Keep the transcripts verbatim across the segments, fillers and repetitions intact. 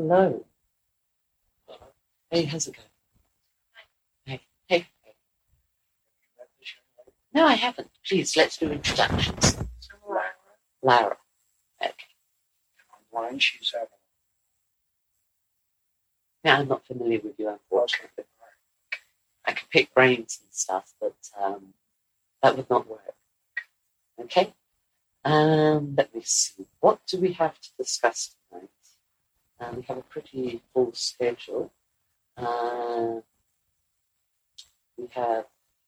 Hello. Hey, how's it going? Hey, hey. No, I haven't. Please, let's do introductions. Lara. Lara. Okay. Online, she's having. Yeah, I'm not familiar with you, unfortunately. I can pick brains and stuff, but um, that would not work. Okay? Um, let me see. What do we have to discuss tonight? Um, we have a pretty full schedule. Uh, we have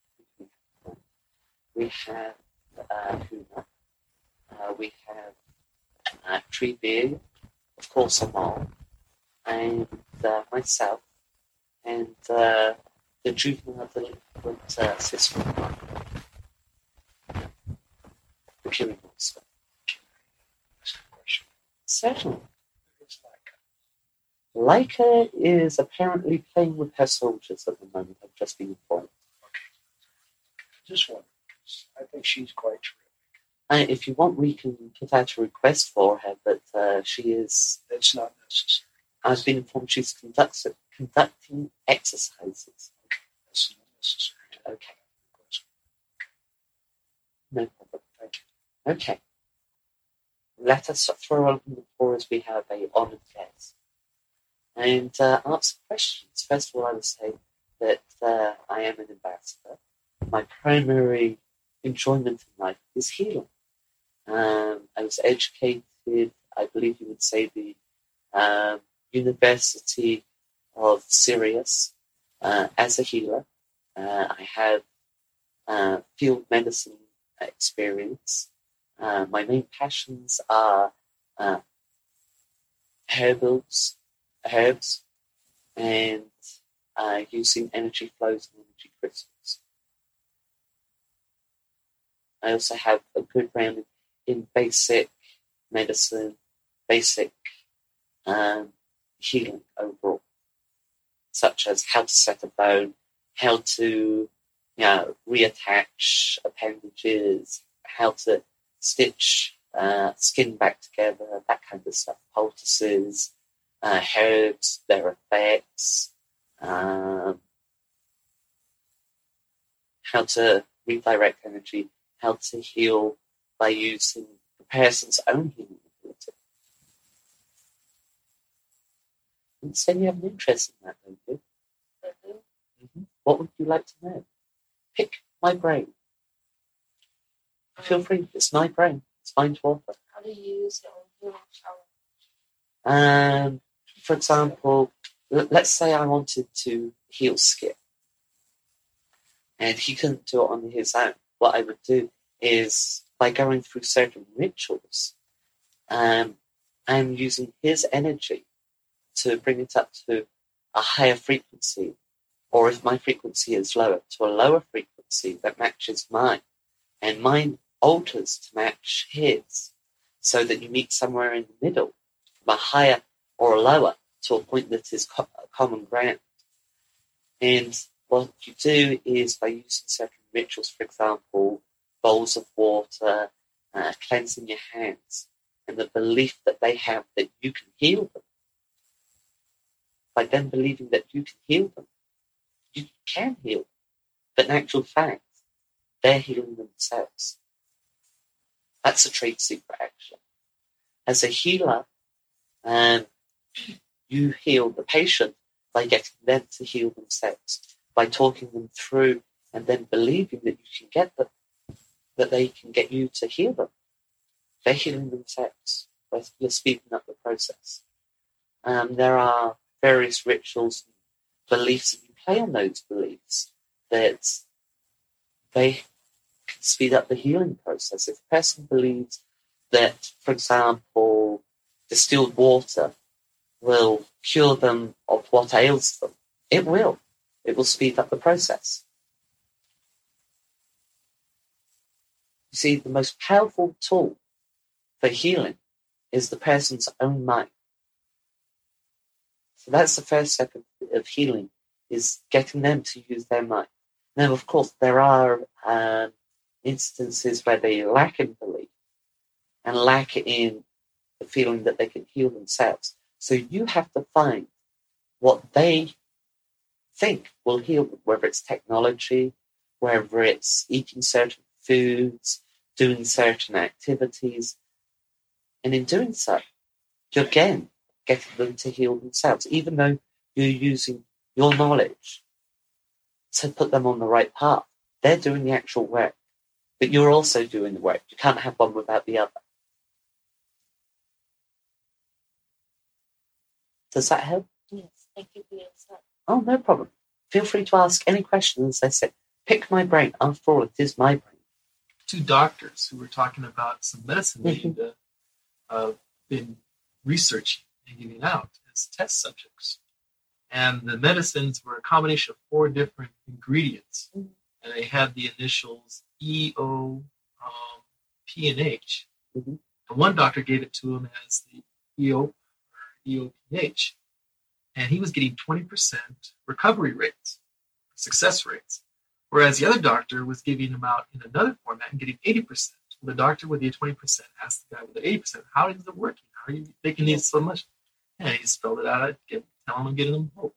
we have uh, Huna. Uh, we have uh, Treebeard, of course, Amal, and uh, myself, and uh, the juvenile delinquent uh, sister of mine, the killing monster. Certainly. Leica is apparently playing with her soldiers at the moment. I've just been informed. Just one, because I think she's quite terrific. Uh, if you want, we can put out a request for her, but uh, she is. It's not necessary. I've been informed she's conduct, conducting exercises. Okay, that's not necessary. Okay. No problem. Thank you. Okay. Let us throw open the floor as we have a honoured guest. And uh, answer questions. First of all, I would say that uh, I am an ambassador. My primary enjoyment in life is healing. Um, I was educated, I believe you would say, the um, University of Sirius uh, as a healer. Uh, I have uh, field medicine experience. Uh, my main passions are uh, herbals, herbs, and uh, using energy flows and energy crystals. I also have a good round in basic medicine, basic um, healing overall, such as how to set a bone, how to you know, reattach appendages, how to stitch uh, skin back together, that kind of stuff, poultices, uh, herbs, their effects, um, how to redirect energy, how to heal by using the person's own healing ability. And so you have an interest in that, don't you? Mm-hmm. Mm-hmm. What would you like to know? Pick my brain. Feel free, it's my brain. It's fine to offer. How do you use it on healing power? Um, for example, l- let's say I wanted to heal Skip, and he couldn't do it on his own. What I would do is, by going through certain rituals, um, I'm using his energy to bring it up to a higher frequency, or if my frequency is lower, to a lower frequency that matches mine, and mine alters to match his, so that you meet somewhere in the middle, from a higher or a lower to a point that is co- common ground. And what you do is, by using certain rituals, for example, bowls of water, uh, cleansing your hands, and the belief that they have that you can heal them, by them believing that you can heal them, you can heal them. But in actual fact, they're healing themselves. That's a trade secret, actually. As a healer, um, you heal the patient by getting them to heal themselves, by talking them through and then believing that you can get them, that they can get you to heal them. They're healing themselves. You're speeding up the process. Um, there are various rituals and beliefs that you play on those beliefs that they can speed up the healing process. If a person believes that, for example, distilled water will cure them of what ails them, it will. It will speed up the process. You see, the most powerful tool for healing is the person's own mind. So that's the first step of, of healing, is getting them to use their mind. Now, of course, there are um, instances where they lack in belief and lack in the feeling that they can heal themselves. So you have to find what they think will heal, whether it's technology, whether it's eating certain foods, doing certain activities. And in doing so, you're again getting them to heal themselves, even though you're using your knowledge to put them on the right path. They're doing the actual work, but you're also doing the work. You can't have one without the other. Does that help? Yes, thank you for your insight. Oh, no problem. Feel free to ask any questions. As I said, pick my brain. After all, it is my brain. Two doctors who were talking about some medicine Mhm. they'd uh, uh, been researching and giving out as test subjects. And the medicines were a combination of four different ingredients. Mhm. And they had the initials E, O, um, P, and H. Mhm. And one doctor gave it to him as the E O or E O P H. And he was getting twenty percent recovery rates, success rates. Whereas the other doctor was giving them out in another format and getting eighty percent. The doctor with the twenty percent asked the guy with the eighty percent, how is it working? How are you making these so much? And he spelled it out, get, telling them, getting them hope.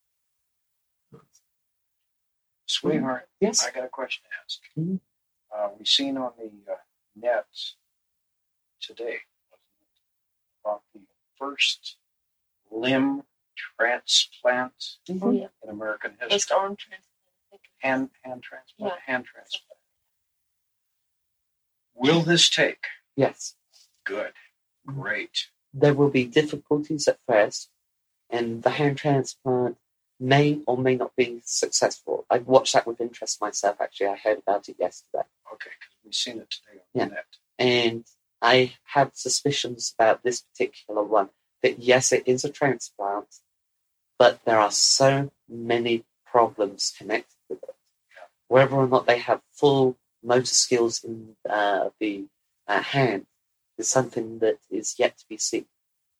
Sweetheart, Yes. I got a question to ask. Mhm. Uh, we seen on the uh, net today, wasn't it, about the first limb transplant Oh, Mhm. yeah. in American First history. arm transplant. Hand hand transplant. Yeah. Hand transplant. Will this take? Yes. Good. Great. There will be difficulties at first, and the hand transplant may or may not be successful. I watched that with interest myself, actually. I heard about it yesterday. Okay, because we've seen it today on Yeah. the net. And I have suspicions about this particular one, that yes, it is a transplant, but there are so many problems connected with it. Yeah. Whether or not they have full motor skills in uh, the uh, hand is something that is yet to be seen.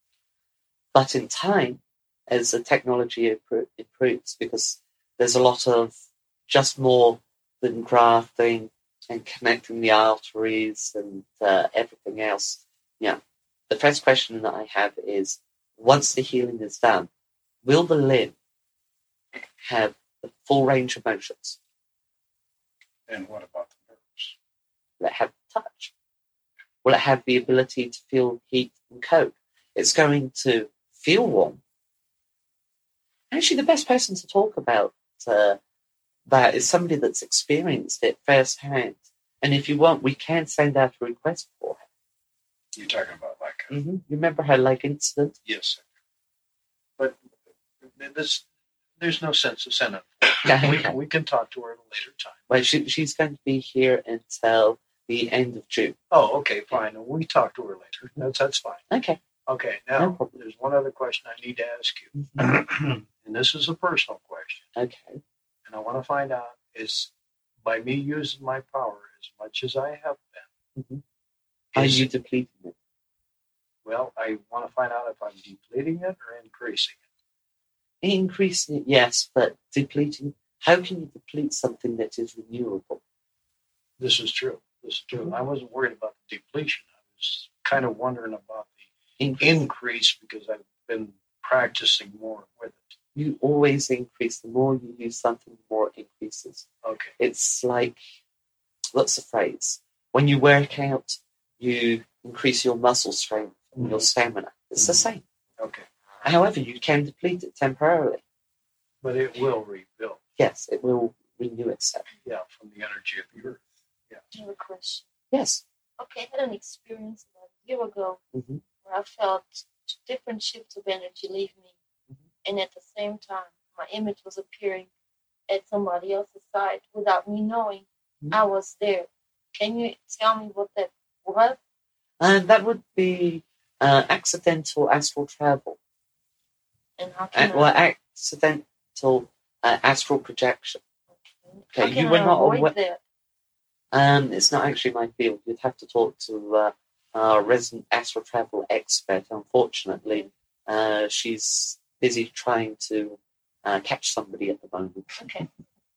But in time, as the technology impro- improves, because there's a lot of just more than grafting and connecting the arteries and uh, everything else. Yeah. The first question that I have is, once the healing is done, will the limb have the full range of motions? And what about the nerves? Will it have touch? Will it have the ability to feel heat and cold? It's going to feel warm. Actually, the best person to talk about uh, that is somebody that's experienced it firsthand. And if you want, we can send out a request for her. You're talking about like a, Mm-hmm. You remember her leg incident? yes, but this there's no sense of sending. Yeah, We okay. we can talk to her at a later time. Well, she, she's going to be here until the end of June. Oh, okay, fine. We talk to her later. That's that's fine. Okay. Okay, No now problem. there's one other question I need to ask you, Mhm. and this is a personal question, Okay. and I want to find out is by me using my power as much as I have been. Mhm. Are Is, you depleting it? well, I want to find out if I'm depleting it or increasing it. Increasing it, yes, but depleting, how can you deplete something that is renewable? This is true. This is true. Mhm. I wasn't worried about the depletion. I was kind of wondering about the Increase. increase because I've been practicing more with it. You always increase. The more you use something, the more it increases. Okay. It's like, what's the phrase? When you work out, you increase your muscle strength and your Mhm. stamina. It's the Mhm. same. Okay. However, you can deplete it temporarily. But it will rebuild. Yes, it will renew itself. Yeah, from the energy of the earth. I have a question. Yes. Okay, I had an experience about a year ago Mhm. where I felt different shifts of energy leave me. Mhm. And at the same time, my image was appearing at somebody else's side without me knowing Mhm. I was there. Can you tell me what that was? And that would be uh, accidental astral travel. And how Uh, can well, I, accidental uh, astral projection. how Okay, can you were I not avoid aware. that? Um, it's not actually my field. You'd have to talk to uh, our resident astral travel expert. Unfortunately, uh, she's busy trying to uh, catch somebody at the moment. Okay.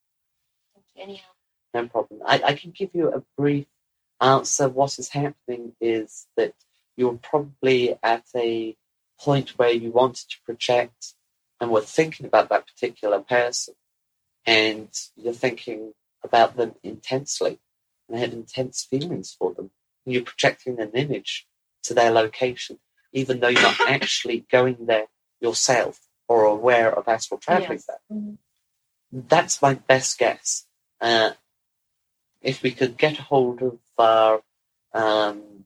Anyhow. No problem. I, I can give you a brief answer. What is happening is that you're probably at a point where you wanted to project and were thinking about that particular person, and you're thinking about them intensely and have intense feelings for them, and you're projecting an image to their location, even though you're not actually going there yourself or aware of astral traveling Yes. there. Mhm. That's my best guess. Uh, if we could get a hold of our um,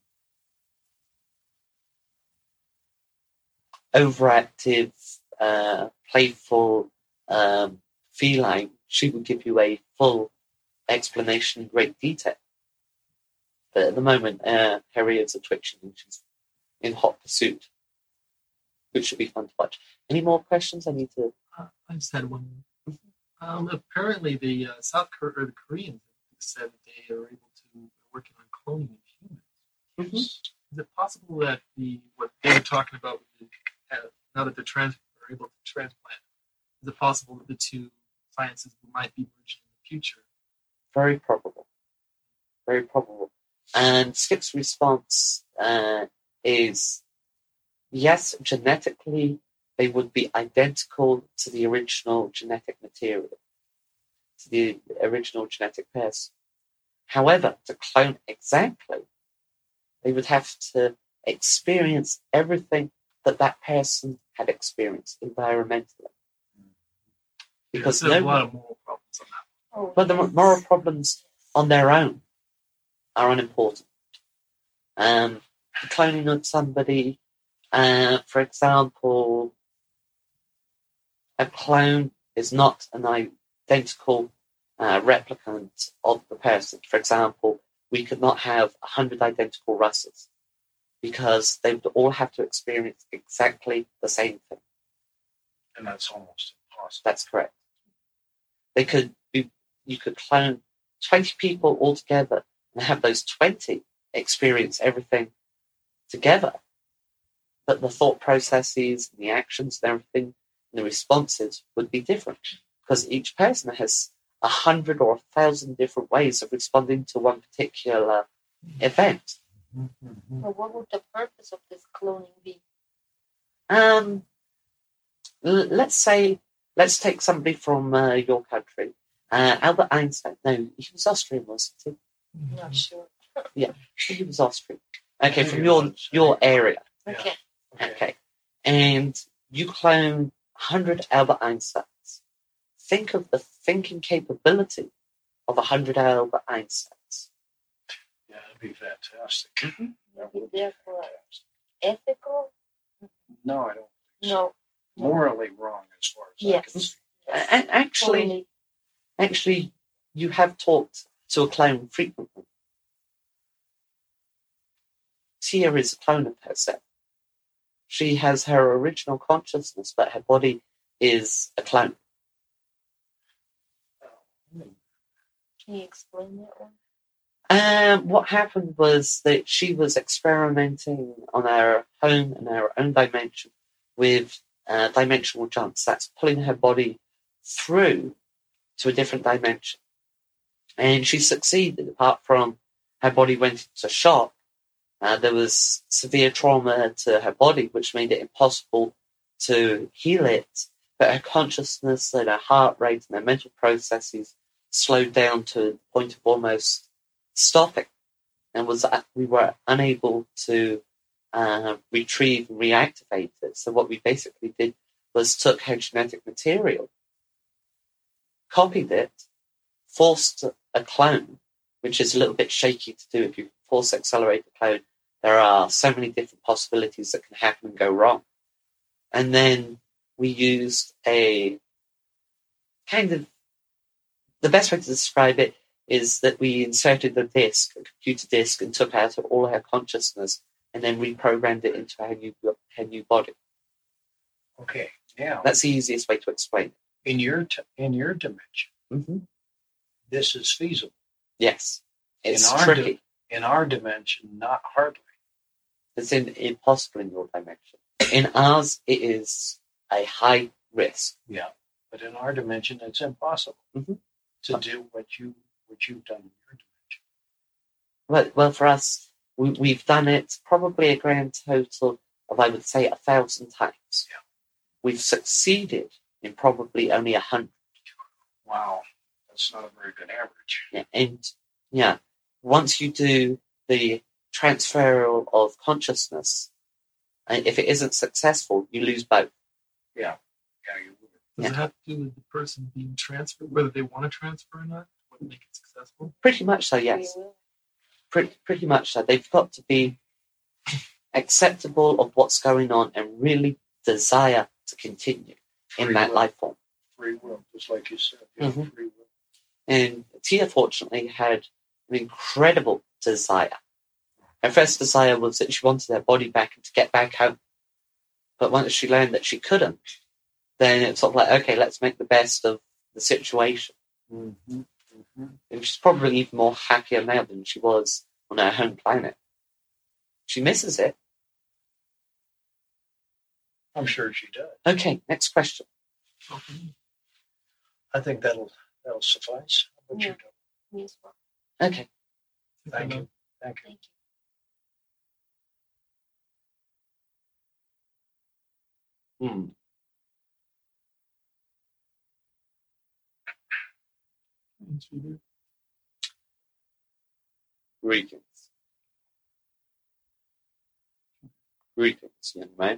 overactive, uh, playful um, feline, she would give you a full explanation in great detail. But at the moment, uh, her ears are twitching and she's in hot pursuit, which should be fun to watch. Any more questions? I need to. Uh, I just had one more. Um, apparently, the uh, South Korea or the Koreans said that they are able to they're working on cloning of humans. Mhm. Is it possible that the what they were talking about with the, uh, now that they're trans are able to transplant, is it possible that the two sciences might be merged in the future? Very probable. Very probable. And Skip's response uh, is yes, genetically they would be identical to the original genetic material, to the original genetic person. However, to clone exactly, they would have to experience everything that that person had experienced environmentally. Because there's a no, lot of moral problems on that. Oh, but the yes. moral problems on their own are unimportant. Um, cloning of somebody, uh, for example, a clone is not an identical uh, replicant of the person. For example, we could not have a hundred identical Russes because they would all have to experience exactly the same thing. And that's almost impossible. That's correct. They could be, you could clone twenty people all together and have those twenty experience everything together. But the thought processes and the actions and everything and the responses would be different because each person has a hundred or a thousand different ways of responding to one particular event. Mm-hmm. Well, what would the purpose of this cloning be? Um, l- let's say, let's take somebody from uh, your country. Uh, Albert Einstein. No, he was Austrian, wasn't he? I'm not sure. He was Austrian. Okay, Yeah, from he your was. your area. Yeah. Okay. Okay. And you clone one hundred Albert Einsteins. Think of the thinking capability of one hundred Albert Einsteins. Yeah, that'd be fantastic. That Maybe would be therefore fantastic. ethical? No, I don't think so. No. Morally wrong as far as I Yes. can see. Yes. And actually, Totally. actually, you have talked to a clone frequently. Tia is a clone of herself. She has her original consciousness, but her body is a clone. Can you explain that one? Um, what happened was that she was experimenting on her home and her own dimension with uh, dimensional jumps. That's pulling her body through to a different dimension. And she succeeded, apart from her body went into shock. Uh, there was severe trauma to her body, which made it impossible to heal it. But her consciousness and her heart rate and her mental processes slowed down to the point of almost stopping, and was we were unable to uh, retrieve and reactivate it. So what we basically did was took her genetic material, copied it, forced a clone, which is a little bit shaky to do. If you force accelerate a clone, there are so many different possibilities that can happen and go wrong. And then we used a kind of, the best way to describe it is that we inserted a disk, a computer disk, and took out all her consciousness and then reprogrammed it into her new, her new body. Okay, now That's the easiest way to explain it. in your t- in your dimension, Mm-hmm. this is feasible. Yes. It's In our tricky. In our dimension, not hardly. It's in, impossible in your dimension. In ours, it is a high risk. Yeah, but in our dimension, it's impossible Mhm. to do what you what you've done in your dimension. Well, well for us, we, we've done it probably a grand total of, I would say, a thousand times. Yeah. We've succeeded in probably only a hundred. Wow. That's not a very good average. Yeah, and yeah, once you do the transfer of consciousness, and if it isn't successful, you lose both. Yeah. Yeah, you would. Does Yeah. it have to do with the person being transferred, whether they want to transfer or not? What would make it successful? Pretty much so, yes. Pretty, pretty much so. They've got to be acceptable of what's going on and really desire to continue in Free that will. life form. Free will, just like you said. Yeah, Mhm. free will. And Tia, fortunately, had an incredible desire. Her first desire was that she wanted her body back and to get back home. But once she learned that she couldn't, then it's sort of like, okay, let's make the best of the situation. Mm-hmm. Mm-hmm. And she's probably even more happier now than she was on her home planet. She misses it. I'm sure she does. Okay, next question. Okay. I think that'll that'll suffice. How about Yeah. you, Doug? Me as well. Okay. Thank you. Thank you. Thank you. Hmm. Thanks, Peter. Greetings. Greetings, young man.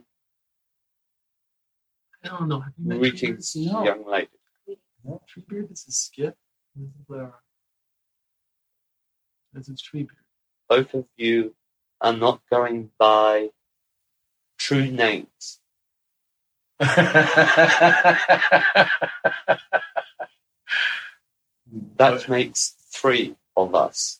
I don't know. Have you met Greetings, Treebeard? No. young lady. Treebeard, this is Skip. This is Lara. This is Treebeard. Both of you are not going by true names. That makes three of us.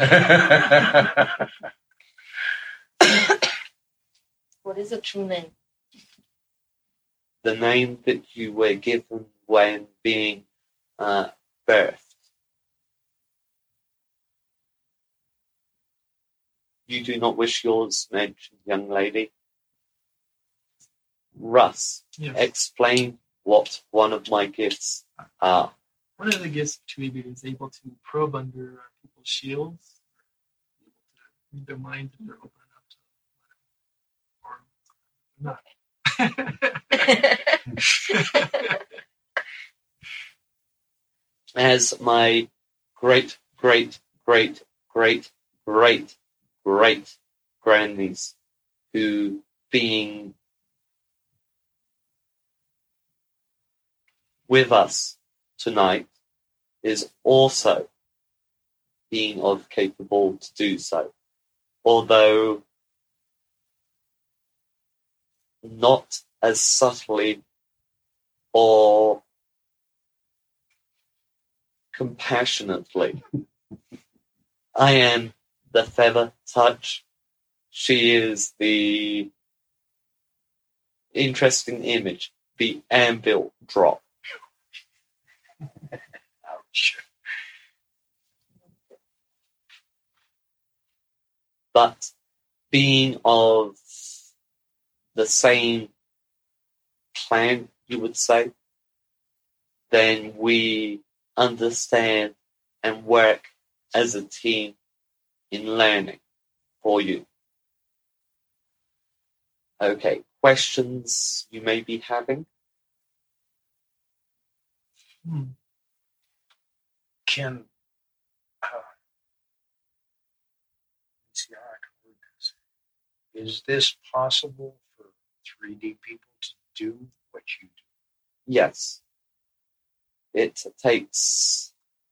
What is a true name? The name that you were given when being uh, birthed. You do not wish yours mentioned, young lady. Russ, Yes. explain what one of my gifts are. One of the gifts of Treebeard is able to probe under uh, people's shields, able to read their minds if they're open enough to let them, or not. As my great, great, great, great, great, great grandniece, who being with us tonight is also being of capable to do so, although not as subtly or compassionately. I am the feather touch. She is the interesting image, the anvil drop. Ouch. But being of the same clan, you would say, then we understand and work as a team in learning for you. Okay, questions you may be having? Hmm. Can uh, let's see how I can word this. Is this possible for three D people to do what you do? Yes. It takes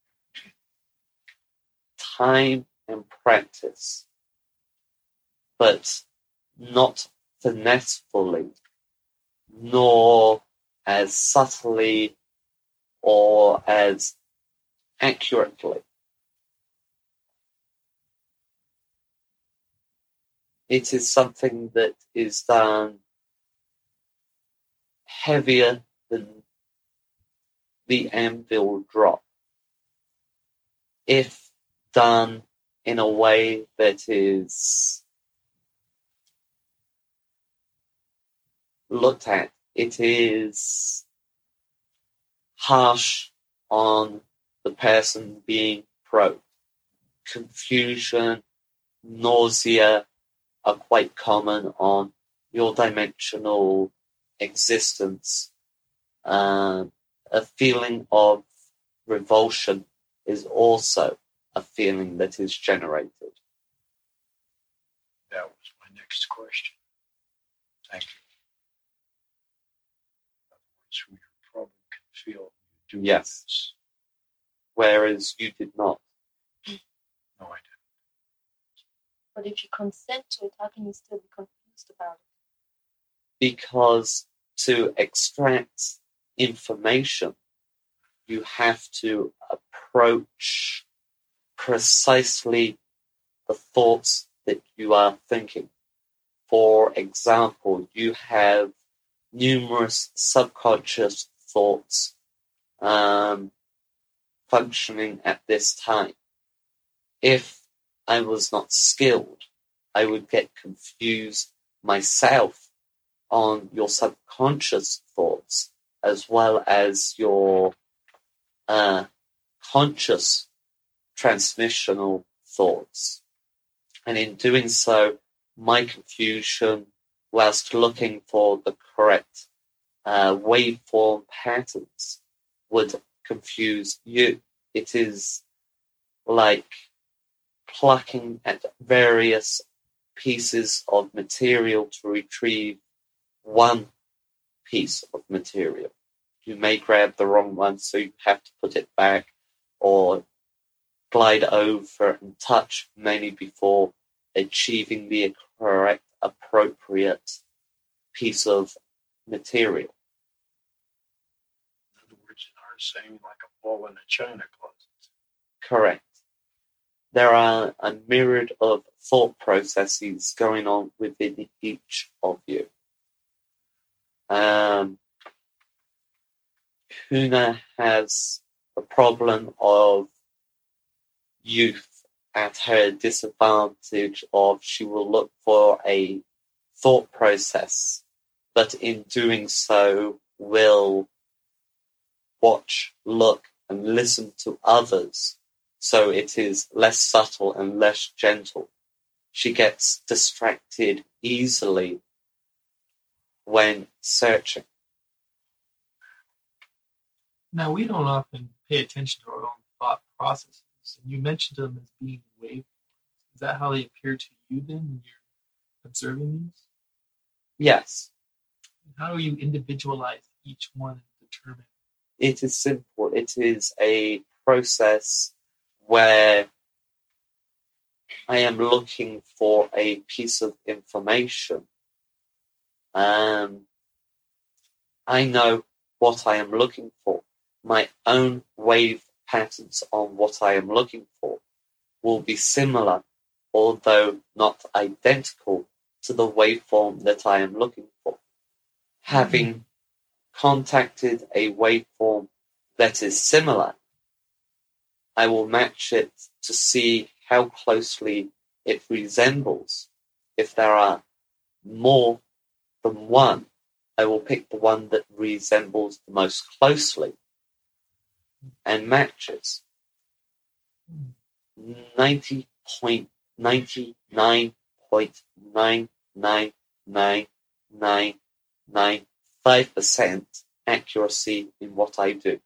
time and practice, but not finessefully, nor as subtly or as accurately. It is something that is done heavier than the anvil drop, if done in a way that is looked at. It is harsh on the person being probed. Confusion, nausea are quite common on your dimensional existence, uh, a feeling of revulsion is also a feeling that is generated. That was my next question. Thank you. In other words, who you probably can feel you do Yes. this. Whereas you did not. No, I didn't. But if you consent to it, how can you still be confused about it? Because to extract information, you have to approach precisely the thoughts that you are thinking. For example, you have numerous subconscious thoughts um, functioning at this time. If I was not skilled, I would get confused myself on your subconscious thoughts as well as your uh, conscious transmissional thoughts. And in doing so, my confusion, whilst looking for the correct uh, waveform patterns, would confuse you. It is like plucking at various pieces of material to retrieve one piece of material. You may grab the wrong one, so you have to put it back or glide over and touch many before achieving the correct, appropriate piece of material. In other words, in our saying, like a ball in a china closet. Correct. There are a myriad of thought processes going on within each of you. Um, Huna has a problem of youth at her disadvantage of she will look for a thought process, but in doing so will watch, look, and listen to others, so it is less subtle and less gentle. She gets distracted easily when searching. Now, we don't often pay attention to our own thought processes, and you mentioned them as being waveforms. Is that how they appear to you then when you're observing these? Yes, How do you individualize each one and determine? it is simple. It is a process where I am looking for a piece of information. Um, I know what I am looking for. My own wave patterns on what I am looking for will be similar, although not identical, to the waveform that I am looking for. Having contacted a waveform that is similar, I will match it to see how closely it resembles. If there are more than one, I will pick the one that resembles the most closely and matches. ninety point nine nine point nine nine nine nine nine five percent accuracy in what I do.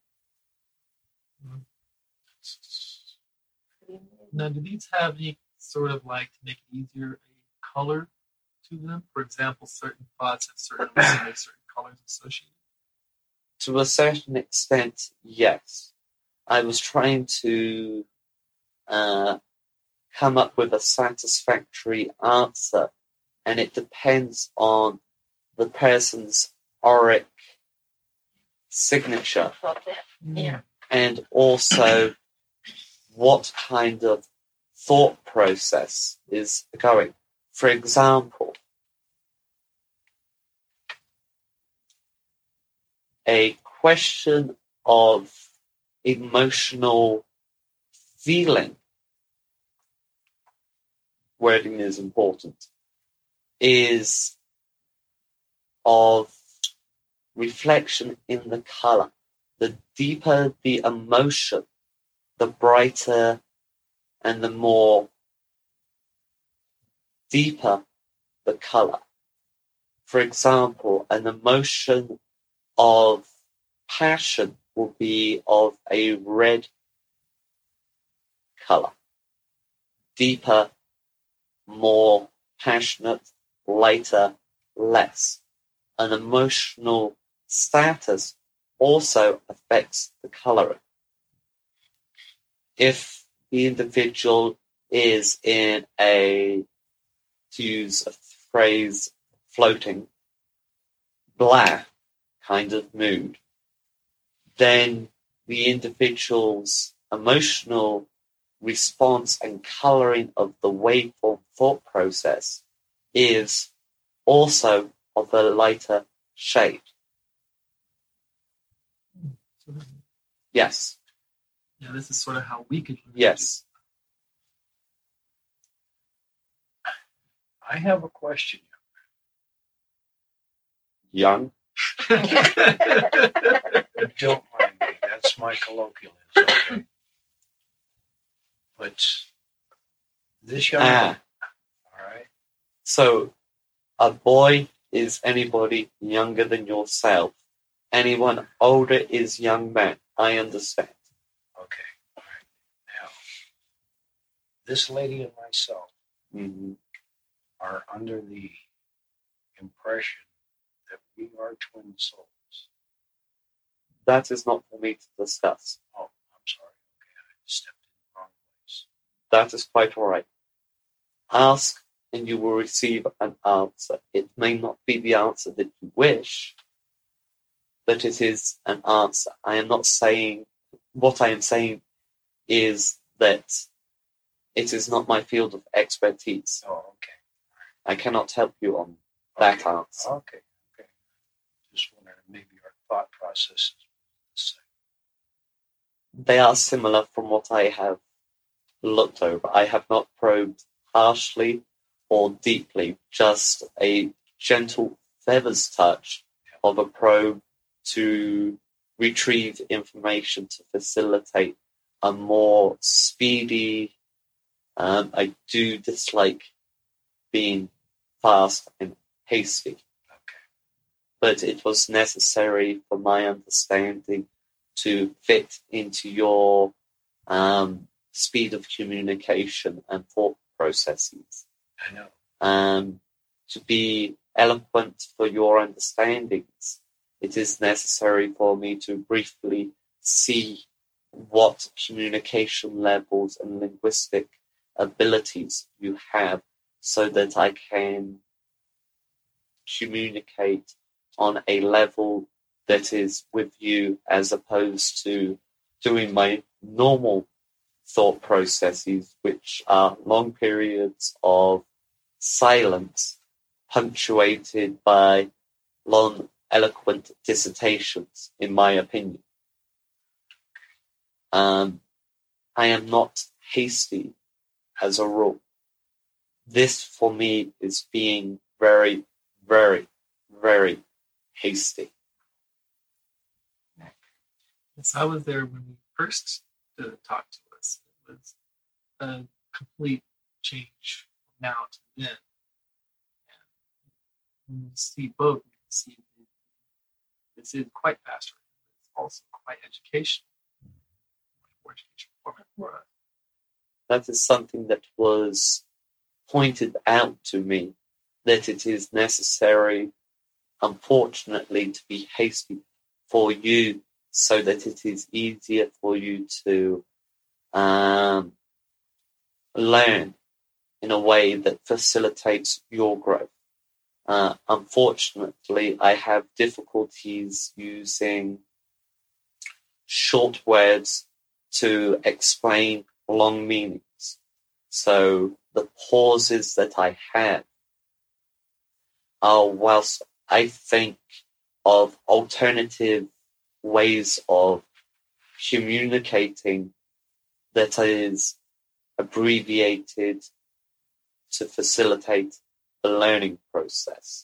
Now, do these have any sort of like, to make it easier, a color to them? For example, certain thoughts have certain with certain colors associated. To a certain extent, yes. I was trying to uh, come up with a satisfactory answer, and it depends on the person's auric signature About that. Yeah. and also what kind of thought process is going. For example, a question of emotional feeling, wording is important, is of reflection in the color. The deeper the emotion, the brighter and the more deeper the color. For example, an emotion of passion will be of a red color. Deeper, more passionate, lighter, less. An emotional status also affects the coloring. If the individual is in a, to use a phrase, floating, blah kind of mood, then the individual's emotional response and coloring of the waveform thought process is also of a lighter shade. Yes. Yeah, this is sort of how we could. Yes. I have a question. Young. Don't mind me. That's my colloquialism. Okay? But this young Ah. man, all right? So, a boy is anybody younger than yourself. Anyone older is young man. I understand. Okay. All right. Now, this lady and myself Mm-hmm. are under the impression that we are twin souls. That is not for me to discuss. Oh, I'm sorry. Okay, I stepped in the wrong place. That is quite all right. Ask and you will receive an answer. It may not be the answer that you wish, but it is an answer. I am not saying, what I am saying is that it is not my field of expertise. Oh, okay. I cannot help you on that Okay. answer. Okay. Okay. Just wondering maybe our thought process is the same. They are similar from what I have looked over. I have not probed harshly or deeply, just a gentle feather's touch of a probe to retrieve information to facilitate a more speedy. Um, I do dislike being fast and hasty, Okay. but it was necessary for my understanding to fit into your um, speed of communication and thought processes. I know. Um, to be eloquent for your understandings, it is necessary for me to briefly see what communication levels and linguistic abilities you have so that I can communicate on a level that is with you as opposed to doing my normal thought processes, which are long periods of silence punctuated by long, eloquent dissertations, in my opinion. Um, I am not hasty as a rule. This, for me, is being very, very, very hasty. Yes, I was there when we first uh, talked to us. It was a complete change from now to then. And when you see both, you can see this is quite fast. It's also quite educational. More educational format for us. That is something that was pointed out to me, that it is necessary, unfortunately, to be hasty for you so that it is easier for you to um, learn in a way that facilitates your growth. Uh, unfortunately, I have difficulties using short words to explain long meanings. So the pauses that I have are whilst I think of alternative ways of communicating that is abbreviated to facilitate the learning process.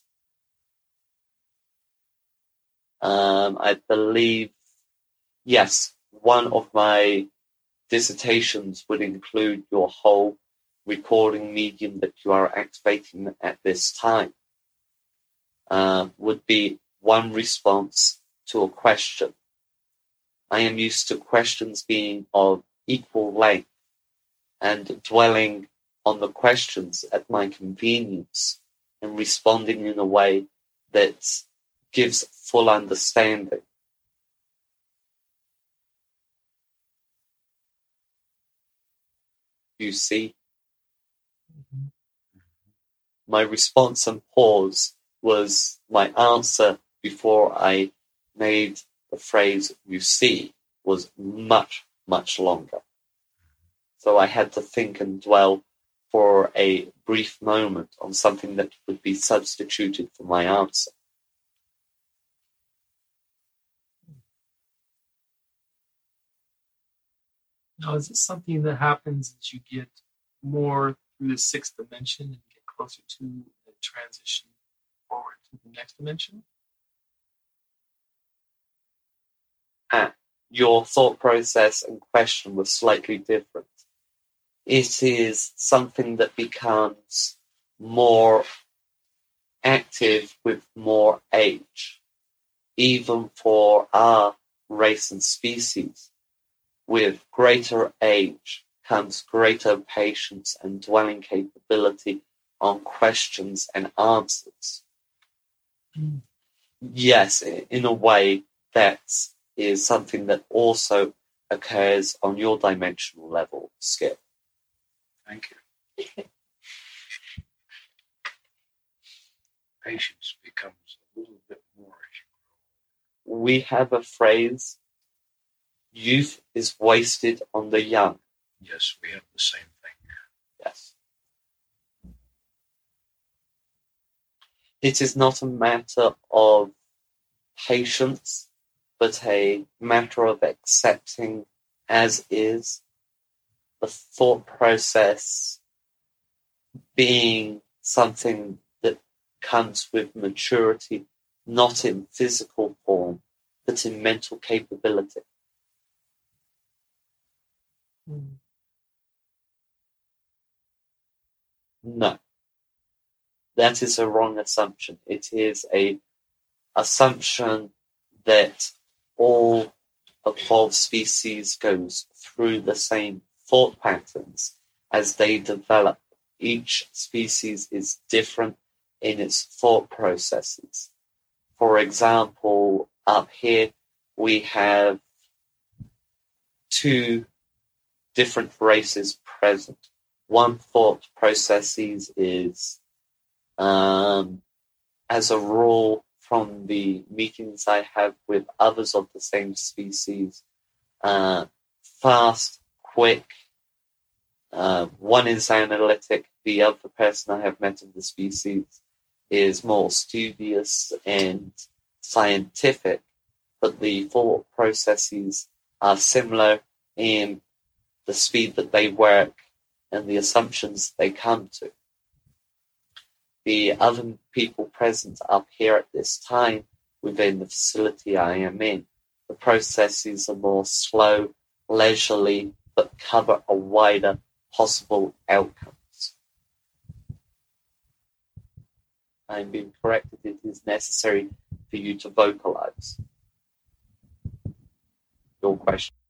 Um, I believe, yes, one of my dissertations would include your whole recording medium that you are activating at this time. uh, would be one response to a question. I am used to questions being of equal length and dwelling on the questions at my convenience and responding in a way that gives full understanding. You see, Mhm. my response and pause was my answer before I made the phrase you see was much, much longer. So I had to think and dwell for a brief moment on something that would be substituted for my answer. Now, is this something that happens as you get more through the sixth dimension and get closer to the transition forward to the next dimension? Ah, your thought process and question was slightly different. It is something that becomes more active with more age, even for our race and species. With greater age comes greater patience and dwelling capability on questions and answers. Mm. Yes, in a way, that is something that also occurs on your dimensional level, Skip. Thank you. Patience becomes a little bit more as you We have a phrase, youth is wasted on the young. Yes, we have the same thing. Yes. It is not a matter of patience, but a matter of accepting as is, the thought process being something that comes with maturity, not in physical form, but in mental capability. Mm. No. That is a wrong assumption. It is a assumption that all evolved species goes through the same thought patterns as they develop. Each species is different in its thought processes. For example, up here we have two different races present. One thought processes is, um, as a rule, from the meetings I have with others of the same species, uh, fast, quick. Uh, one is analytic, the other person I have met of the species is more studious and scientific, but the thought processes are similar in the speed that they work and the assumptions they come to. The other people present up here at this time within the facility I am in, the processes are more slow, leisurely, but cover a wider possible outcomes. I'm being corrected. It is necessary for you to vocalize your question.